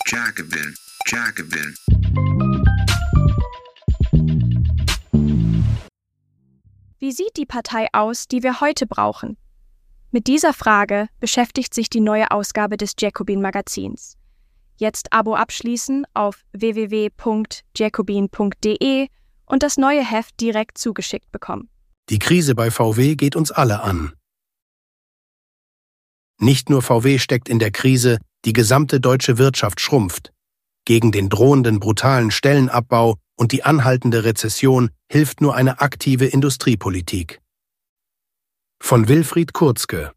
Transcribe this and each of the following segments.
Jacobin, Jacobin. Wie sieht die Partei aus, die wir heute brauchen? Mit dieser Frage beschäftigt sich die neue Ausgabe des Jacobin-Magazins. Jetzt Abo abschließen auf www.jacobin.de und das neue Heft direkt zugeschickt bekommen. Die Krise bei VW geht uns alle an. Nicht nur VW steckt in der Krise, die gesamte deutsche Wirtschaft schrumpft. Gegen den drohenden brutalen Stellenabbau und die anhaltende Rezession hilft nur eine aktive Industriepolitik. Von Wilfried Kurzke.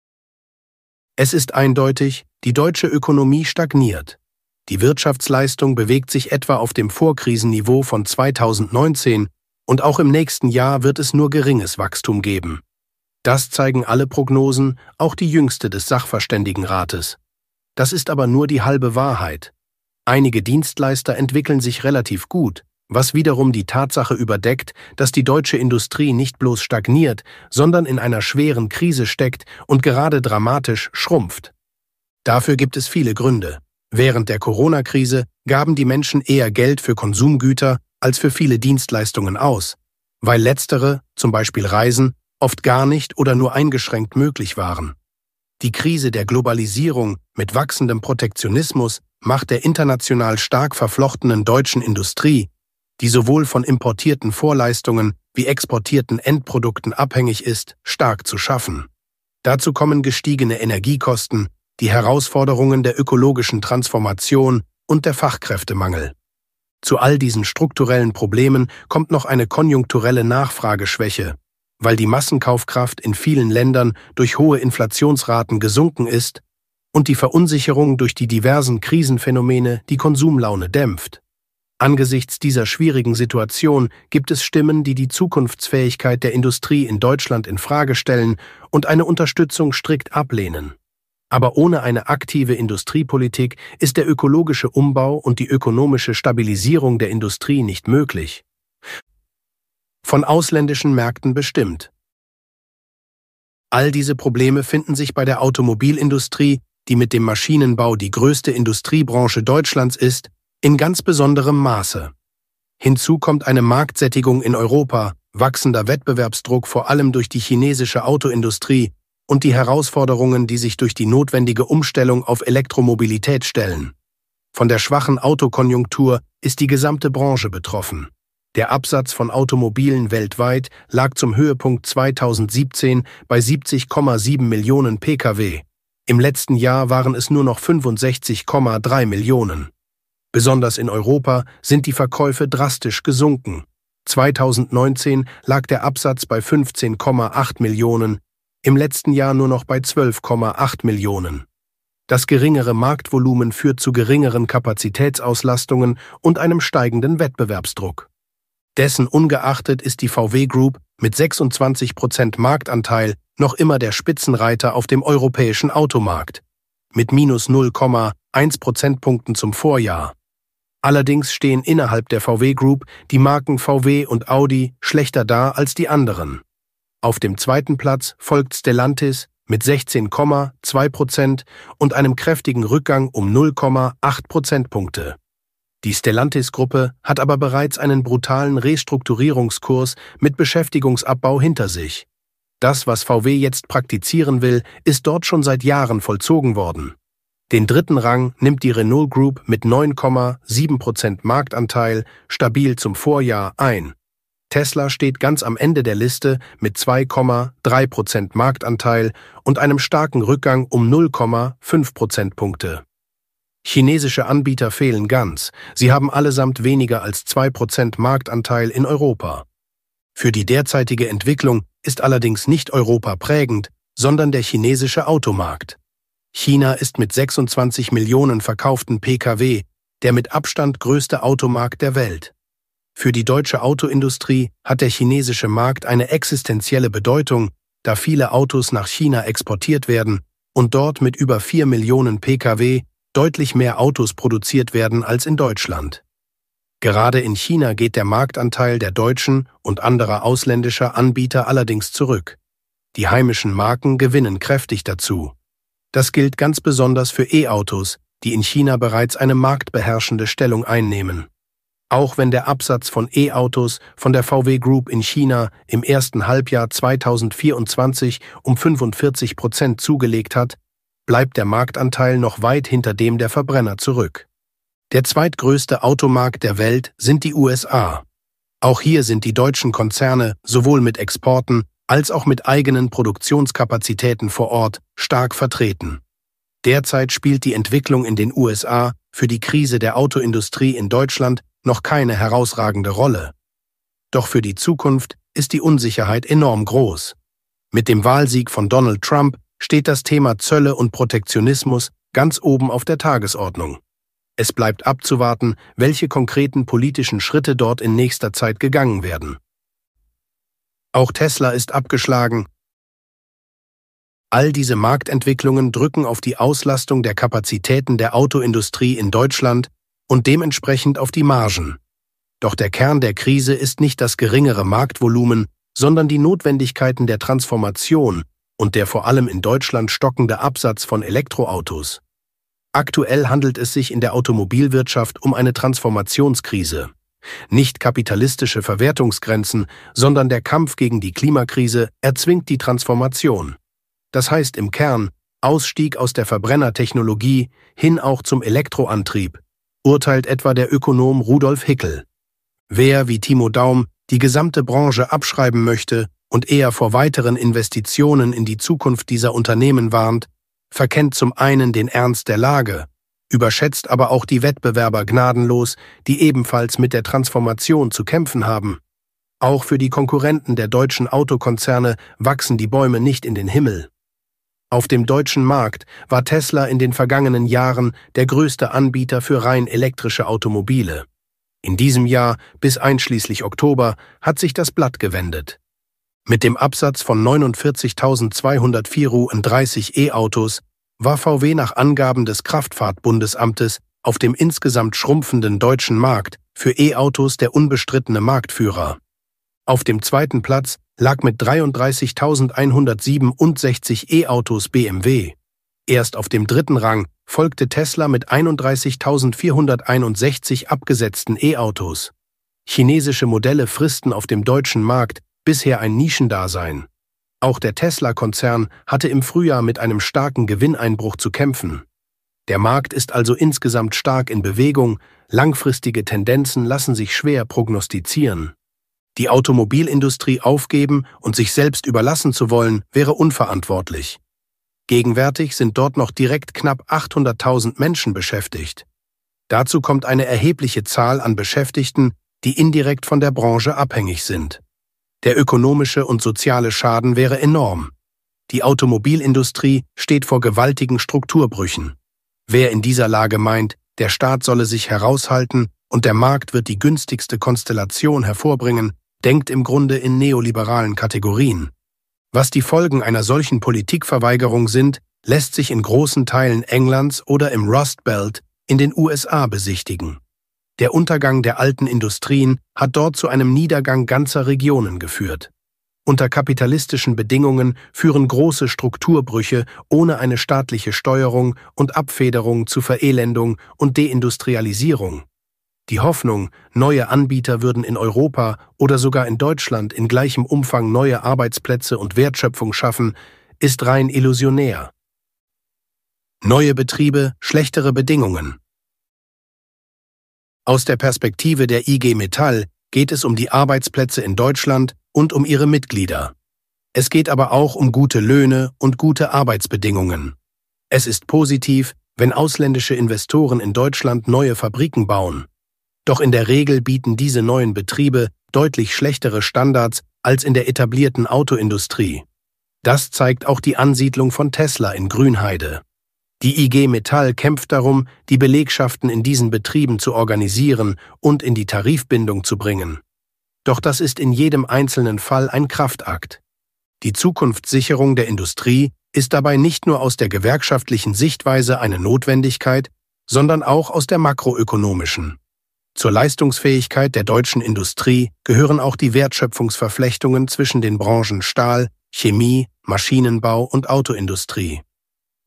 Es ist eindeutig, die deutsche Ökonomie stagniert. Die Wirtschaftsleistung bewegt sich etwa auf dem Vorkrisenniveau von 2019 und auch im nächsten Jahr wird es nur geringes Wachstum geben. Das zeigen alle Prognosen, auch die jüngste des Sachverständigenrates. Das ist aber nur die halbe Wahrheit. Einige Dienstleister entwickeln sich relativ gut, was wiederum die Tatsache überdeckt, dass die deutsche Industrie nicht bloß stagniert, sondern in einer schweren Krise steckt und gerade dramatisch schrumpft. Dafür gibt es viele Gründe. Während der Corona-Krise gaben die Menschen eher Geld für Konsumgüter als für viele Dienstleistungen aus, weil letztere, zum Beispiel Reisen, oft gar nicht oder nur eingeschränkt möglich waren. Die Krise der Globalisierung mit wachsendem Protektionismus macht der international stark verflochtenen deutschen Industrie, die sowohl von importierten Vorleistungen wie exportierten Endprodukten abhängig ist, stark zu schaffen. Dazu kommen gestiegene Energiekosten, die Herausforderungen der ökologischen Transformation und der Fachkräftemangel. Zu all diesen strukturellen Problemen kommt noch eine konjunkturelle Nachfrageschwäche, weil die Massenkaufkraft in vielen Ländern durch hohe Inflationsraten gesunken ist und die Verunsicherung durch die diversen Krisenphänomene die Konsumlaune dämpft. Angesichts dieser schwierigen Situation gibt es Stimmen, die die Zukunftsfähigkeit der Industrie in Deutschland in Frage stellen und eine Unterstützung strikt ablehnen. Aber ohne eine aktive Industriepolitik ist der ökologische Umbau und die ökonomische Stabilisierung der Industrie nicht möglich. Von ausländischen Märkten bestimmt. All diese Probleme finden sich bei der Automobilindustrie, die mit dem Maschinenbau die größte Industriebranche Deutschlands ist, in ganz besonderem Maße. Hinzu kommt eine Marktsättigung in Europa, wachsender Wettbewerbsdruck vor allem durch die chinesische Autoindustrie und die Herausforderungen, die sich durch die notwendige Umstellung auf Elektromobilität stellen. Von der schwachen Autokonjunktur ist die gesamte Branche betroffen. Der Absatz von Automobilen weltweit lag zum Höhepunkt 2017 bei 70,7 Millionen Pkw. Im letzten Jahr waren es nur noch 65,3 Millionen. Besonders in Europa sind die Verkäufe drastisch gesunken. 2019 lag der Absatz bei 15,8 Millionen, im letzten Jahr nur noch bei 12,8 Millionen. Das geringere Marktvolumen führt zu geringeren Kapazitätsauslastungen und einem steigenden Wettbewerbsdruck. Dessen ungeachtet ist die VW Group mit 26% Marktanteil noch immer der Spitzenreiter auf dem europäischen Automarkt, mit minus 0,1 Prozentpunkten zum Vorjahr. Allerdings stehen innerhalb der VW Group die Marken VW und Audi schlechter da als die anderen. Auf dem zweiten Platz folgt Stellantis mit 16,2% und einem kräftigen Rückgang um 0,8 Prozentpunkte. Die Stellantis-Gruppe hat aber bereits einen brutalen Restrukturierungskurs mit Beschäftigungsabbau hinter sich. Das, was VW jetzt praktizieren will, ist dort schon seit Jahren vollzogen worden. Den dritten Rang nimmt die Renault Group mit 9,7% Marktanteil stabil zum Vorjahr ein. Tesla steht ganz am Ende der Liste mit 2,3% Marktanteil und einem starken Rückgang um 0,5 Prozentpunkte. Chinesische Anbieter fehlen ganz, sie haben allesamt weniger als 2% Marktanteil in Europa. Für die derzeitige Entwicklung ist allerdings nicht Europa prägend, sondern der chinesische Automarkt. China ist mit 26 Millionen verkauften Pkw der mit Abstand größte Automarkt der Welt. Für die deutsche Autoindustrie hat der chinesische Markt eine existenzielle Bedeutung, da viele Autos nach China exportiert werden und dort mit über 4 Millionen Pkw deutlich mehr Autos produziert werden als in Deutschland. Gerade in China geht der Marktanteil der deutschen und anderer ausländischer Anbieter allerdings zurück. Die heimischen Marken gewinnen kräftig dazu. Das gilt ganz besonders für E-Autos, die in China bereits eine marktbeherrschende Stellung einnehmen. Auch wenn der Absatz von E-Autos von der VW Group in China im ersten Halbjahr 2024 um 45% zugelegt hat, bleibt der Marktanteil noch weit hinter dem der Verbrenner zurück. Der zweitgrößte Automarkt der Welt sind die USA. Auch hier sind die deutschen Konzerne sowohl mit Exporten als auch mit eigenen Produktionskapazitäten vor Ort stark vertreten. Derzeit spielt die Entwicklung in den USA für die Krise der Autoindustrie in Deutschland noch keine herausragende Rolle. Doch für die Zukunft ist die Unsicherheit enorm groß. Mit dem Wahlsieg von Donald Trump steht das Thema Zölle und Protektionismus ganz oben auf der Tagesordnung. Es bleibt abzuwarten, welche konkreten politischen Schritte dort in nächster Zeit gegangen werden. Auch Tesla ist abgeschlagen. All diese Marktentwicklungen drücken auf die Auslastung der Kapazitäten der Autoindustrie in Deutschland und dementsprechend auf die Margen. Doch der Kern der Krise ist nicht das geringere Marktvolumen, sondern die Notwendigkeiten der Transformation und der vor allem in Deutschland stockende Absatz von Elektroautos. Aktuell handelt es sich in der Automobilwirtschaft um eine Transformationskrise. Nicht kapitalistische Verwertungsgrenzen, sondern der Kampf gegen die Klimakrise erzwingt die Transformation. Das heißt im Kern Ausstieg aus der Verbrennertechnologie hin auch zum Elektroantrieb, urteilt etwa der Ökonom Rudolf Hickel. Wer, wie Timo Daum, die gesamte Branche abschreiben möchte und eher vor weiteren Investitionen in die Zukunft dieser Unternehmen warnt, verkennt zum einen den Ernst der Lage, überschätzt aber auch die Wettbewerber gnadenlos, die ebenfalls mit der Transformation zu kämpfen haben. Auch für die Konkurrenten der deutschen Autokonzerne wachsen die Bäume nicht in den Himmel. Auf dem deutschen Markt war Tesla in den vergangenen Jahren der größte Anbieter für rein elektrische Automobile. In diesem Jahr bis einschließlich Oktober hat sich das Blatt gewendet. Mit dem Absatz von 49.234 E-Autos war VW nach Angaben des Kraftfahrtbundesamtes auf dem insgesamt schrumpfenden deutschen Markt für E-Autos der unbestrittene Marktführer. Auf dem zweiten Platz lag mit 33.167 E-Autos BMW. Erst auf dem dritten Rang folgte Tesla mit 31.461 abgesetzten E-Autos. Chinesische Modelle fristen auf dem deutschen Markt bisher ein Nischendasein. Auch der Tesla-Konzern hatte im Frühjahr mit einem starken Gewinneinbruch zu kämpfen. Der Markt ist also insgesamt stark in Bewegung, langfristige Tendenzen lassen sich schwer prognostizieren. Die Automobilindustrie aufgeben und sich selbst überlassen zu wollen, wäre unverantwortlich. Gegenwärtig sind dort noch direkt knapp 800.000 Menschen beschäftigt. Dazu kommt eine erhebliche Zahl an Beschäftigten, die indirekt von der Branche abhängig sind. Der ökonomische und soziale Schaden wäre enorm. Die Automobilindustrie steht vor gewaltigen Strukturbrüchen. Wer in dieser Lage meint, der Staat solle sich heraushalten und der Markt wird die günstigste Konstellation hervorbringen, denkt im Grunde in neoliberalen Kategorien. Was die Folgen einer solchen Politikverweigerung sind, lässt sich in großen Teilen Englands oder im Rust Belt in den USA besichtigen. Der Untergang der alten Industrien hat dort zu einem Niedergang ganzer Regionen geführt. Unter kapitalistischen Bedingungen führen große Strukturbrüche ohne eine staatliche Steuerung und Abfederung zu Verelendung und Deindustrialisierung. Die Hoffnung, neue Anbieter würden in Europa oder sogar in Deutschland in gleichem Umfang neue Arbeitsplätze und Wertschöpfung schaffen, ist rein illusionär. Neue Betriebe, schlechtere Bedingungen. Aus der Perspektive der IG Metall geht es um die Arbeitsplätze in Deutschland und um ihre Mitglieder. Es geht aber auch um gute Löhne und gute Arbeitsbedingungen. Es ist positiv, wenn ausländische Investoren in Deutschland neue Fabriken bauen. Doch in der Regel bieten diese neuen Betriebe deutlich schlechtere Standards als in der etablierten Autoindustrie. Das zeigt auch die Ansiedlung von Tesla in Grünheide. Die IG Metall kämpft darum, die Belegschaften in diesen Betrieben zu organisieren und in die Tarifbindung zu bringen. Doch das ist in jedem einzelnen Fall ein Kraftakt. Die Zukunftssicherung der Industrie ist dabei nicht nur aus der gewerkschaftlichen Sichtweise eine Notwendigkeit, sondern auch aus der makroökonomischen. Zur Leistungsfähigkeit der deutschen Industrie gehören auch die Wertschöpfungsverflechtungen zwischen den Branchen Stahl, Chemie, Maschinenbau und Autoindustrie.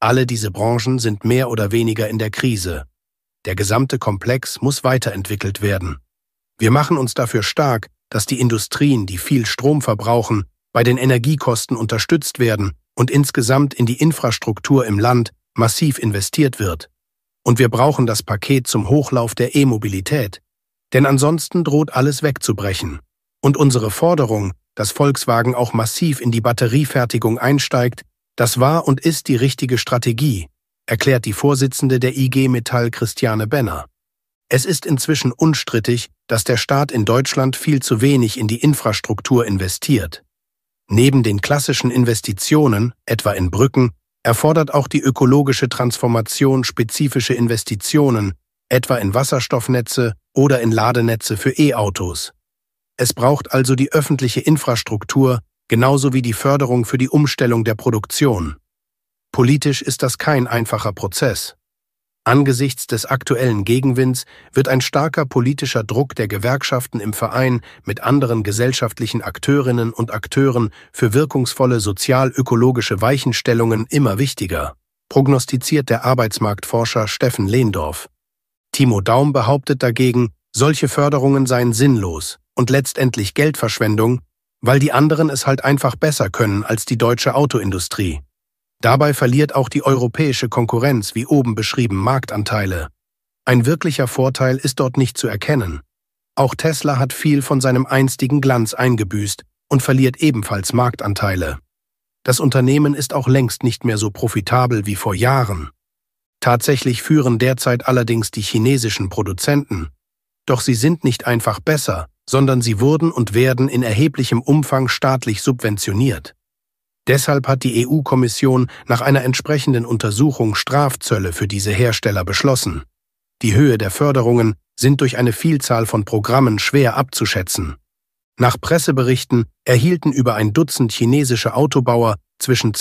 Alle diese Branchen sind mehr oder weniger in der Krise. Der gesamte Komplex muss weiterentwickelt werden. Wir machen uns dafür stark, dass die Industrien, die viel Strom verbrauchen, bei den Energiekosten unterstützt werden und insgesamt in die Infrastruktur im Land massiv investiert wird. Und wir brauchen das Paket zum Hochlauf der E-Mobilität. Denn ansonsten droht alles wegzubrechen. Und unsere Forderung, dass Volkswagen auch massiv in die Batteriefertigung einsteigt, das war und ist die richtige Strategie, erklärt die Vorsitzende der IG Metall Christiane Benner. Es ist inzwischen unstrittig, dass der Staat in Deutschland viel zu wenig in die Infrastruktur investiert. Neben den klassischen Investitionen, etwa in Brücken, erfordert auch die ökologische Transformation spezifische Investitionen, etwa in Wasserstoffnetze oder in Ladenetze für E-Autos. Es braucht also die öffentliche Infrastruktur, genauso wie die Förderung für die Umstellung der Produktion. Politisch ist das kein einfacher Prozess. Angesichts des aktuellen Gegenwinds wird ein starker politischer Druck der Gewerkschaften im Verein mit anderen gesellschaftlichen Akteurinnen und Akteuren für wirkungsvolle sozial-ökologische Weichenstellungen immer wichtiger, prognostiziert der Arbeitsmarktforscher Steffen Lehndorff. Timo Daum behauptet dagegen, solche Förderungen seien sinnlos und letztendlich Geldverschwendung, weil die anderen es halt einfach besser können als die deutsche Autoindustrie. Dabei verliert auch die europäische Konkurrenz, wie oben beschrieben, Marktanteile. Ein wirklicher Vorteil ist dort nicht zu erkennen. Auch Tesla hat viel von seinem einstigen Glanz eingebüßt und verliert ebenfalls Marktanteile. Das Unternehmen ist auch längst nicht mehr so profitabel wie vor Jahren. Tatsächlich führen derzeit allerdings die chinesischen Produzenten. Doch sie sind nicht einfach besser, sondern sie wurden und werden in erheblichem Umfang staatlich subventioniert. Deshalb hat die EU-Kommission nach einer entsprechenden Untersuchung Strafzölle für diese Hersteller beschlossen. Die Höhe der Förderungen sind durch eine Vielzahl von Programmen schwer abzuschätzen. Nach Presseberichten erhielten über ein Dutzend chinesische Autobauer zwischen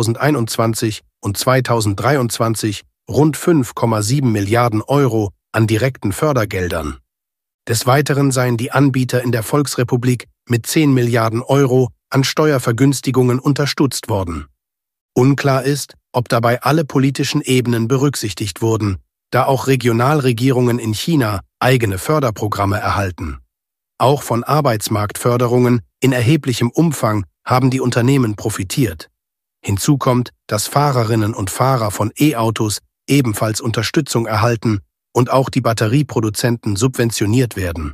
2021 und 2023 rund 5,7 Milliarden Euro an direkten Fördergeldern. Des Weiteren seien die Anbieter in der Volksrepublik mit 10 Milliarden Euro an Steuervergünstigungen unterstützt worden. Unklar ist, ob dabei alle politischen Ebenen berücksichtigt wurden, da auch Regionalregierungen in China eigene Förderprogramme erhalten. Auch von Arbeitsmarktförderungen in erheblichem Umfang haben die Unternehmen profitiert. Hinzu kommt, dass Fahrerinnen und Fahrer von E-Autos ebenfalls Unterstützung erhalten und auch die Batterieproduzenten subventioniert werden.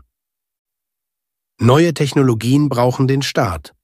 Neue Technologien brauchen den Staat.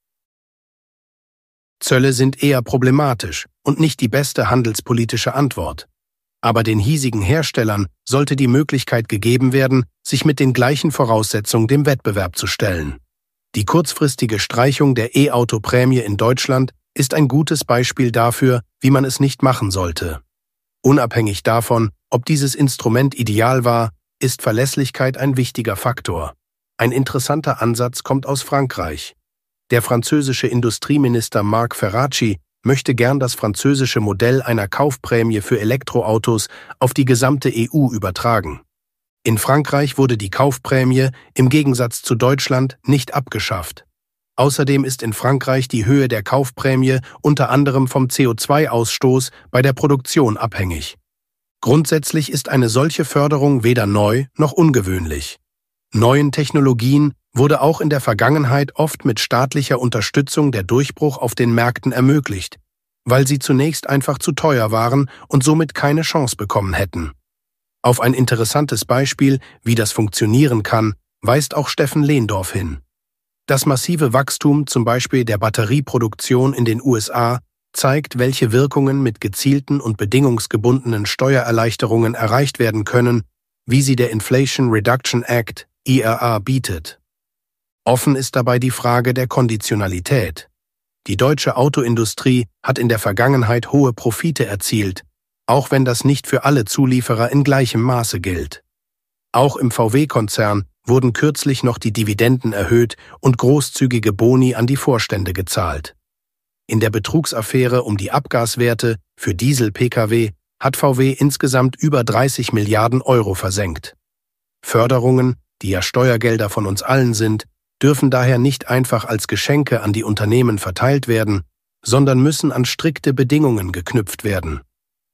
Zölle sind eher problematisch und nicht die beste handelspolitische Antwort. Aber den hiesigen Herstellern sollte die Möglichkeit gegeben werden, sich mit den gleichen Voraussetzungen dem Wettbewerb zu stellen. Die kurzfristige Streichung der E-Auto-Prämie in Deutschland ist ein gutes Beispiel dafür, wie man es nicht machen sollte. Unabhängig davon, ob dieses Instrument ideal war, ist Verlässlichkeit ein wichtiger Faktor. Ein interessanter Ansatz kommt aus Frankreich. Der französische Industrieminister Marc Ferracci möchte gern das französische Modell einer Kaufprämie für Elektroautos auf die gesamte EU übertragen. In Frankreich wurde die Kaufprämie im Gegensatz zu Deutschland nicht abgeschafft. Außerdem ist in Frankreich die Höhe der Kaufprämie unter anderem vom CO2-Ausstoß bei der Produktion abhängig. Grundsätzlich ist eine solche Förderung weder neu noch ungewöhnlich. Neuen Technologien wurde auch in der Vergangenheit oft mit staatlicher Unterstützung der Durchbruch auf den Märkten ermöglicht, weil sie zunächst einfach zu teuer waren und somit keine Chance bekommen hätten. Auf ein interessantes Beispiel, wie das funktionieren kann, weist auch Steffen Lehndorff hin. Das massive Wachstum zum Beispiel der Batterieproduktion in den USA zeigt, welche Wirkungen mit gezielten und bedingungsgebundenen Steuererleichterungen erreicht werden können, wie sie der Inflation Reduction Act, IRA, bietet. Offen ist dabei die Frage der Konditionalität. Die deutsche Autoindustrie hat in der Vergangenheit hohe Profite erzielt, auch wenn das nicht für alle Zulieferer in gleichem Maße gilt. Auch im VW-Konzern wurden kürzlich noch die Dividenden erhöht und großzügige Boni an die Vorstände gezahlt. In der Betrugsaffäre um die Abgaswerte für Diesel-Pkw hat VW insgesamt über 30 Milliarden Euro versenkt. Förderungen, die ja Steuergelder von uns allen sind, dürfen daher nicht einfach als Geschenke an die Unternehmen verteilt werden, sondern müssen an strikte Bedingungen geknüpft werden.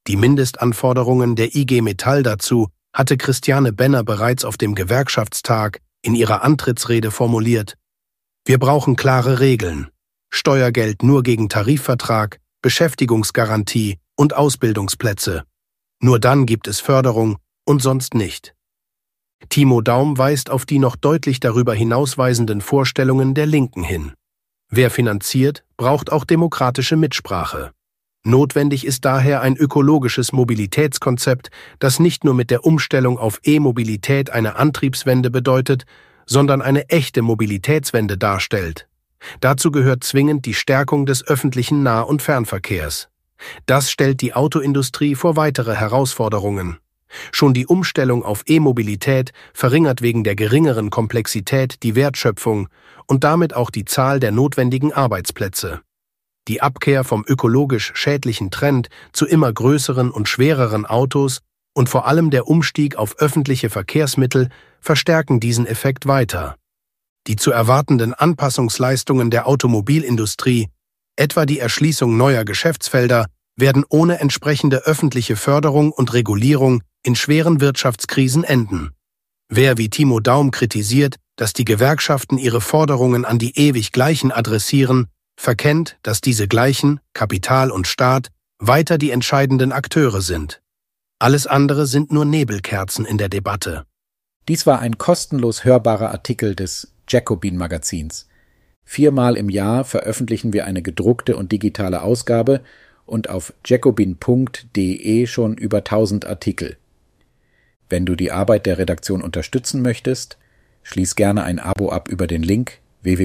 Die Mindestanforderungen der IG Metall dazu hatte Christiane Benner bereits auf dem Gewerkschaftstag in ihrer Antrittsrede formuliert: Wir brauchen klare Regeln. Steuergeld nur gegen Tarifvertrag, Beschäftigungsgarantie und Ausbildungsplätze. Nur dann gibt es Förderung und sonst nicht. Timo Daum weist auf die noch deutlich darüber hinausweisenden Vorstellungen der Linken hin. Wer finanziert, braucht auch demokratische Mitsprache. Notwendig ist daher ein ökologisches Mobilitätskonzept, das nicht nur mit der Umstellung auf E-Mobilität eine Antriebswende bedeutet, sondern eine echte Mobilitätswende darstellt. Dazu gehört zwingend die Stärkung des öffentlichen Nah- und Fernverkehrs. Das stellt die Autoindustrie vor weitere Herausforderungen. Schon die Umstellung auf E-Mobilität verringert wegen der geringeren Komplexität die Wertschöpfung und damit auch die Zahl der notwendigen Arbeitsplätze. Die Abkehr vom ökologisch schädlichen Trend zu immer größeren und schwereren Autos und vor allem der Umstieg auf öffentliche Verkehrsmittel verstärken diesen Effekt weiter. Die zu erwartenden Anpassungsleistungen der Automobilindustrie, etwa die Erschließung neuer Geschäftsfelder, werden ohne entsprechende öffentliche Förderung und Regulierung in schweren Wirtschaftskrisen enden. Wer wie Timo Daum kritisiert, dass die Gewerkschaften ihre Forderungen an die ewig Gleichen adressieren, verkennt, dass diese Gleichen, Kapital und Staat, weiter die entscheidenden Akteure sind. Alles andere sind nur Nebelkerzen in der Debatte. Dies war ein kostenlos hörbarer Artikel des Jacobin-Magazins. 4-mal im Jahr veröffentlichen wir eine gedruckte und digitale Ausgabe und auf jacobin.de schon über 1000 Artikel. Wenn du die Arbeit der Redaktion unterstützen möchtest, schließ gerne ein Abo ab über den Link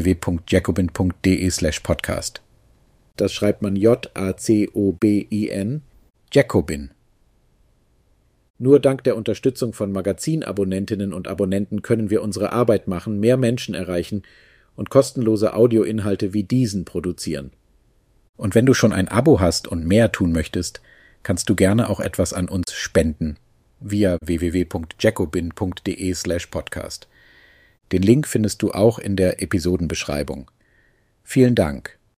www.jacobin.de/podcast. Das schreibt man Jacobin, Jacobin. Nur dank der Unterstützung von Magazinabonnentinnen und Abonnenten können wir unsere Arbeit machen, mehr Menschen erreichen und kostenlose Audioinhalte wie diesen produzieren. Und wenn du schon ein Abo hast und mehr tun möchtest, kannst du gerne auch etwas an uns spenden via www.jacobin.de/podcast. Den Link findest du auch in der Episodenbeschreibung. Vielen Dank.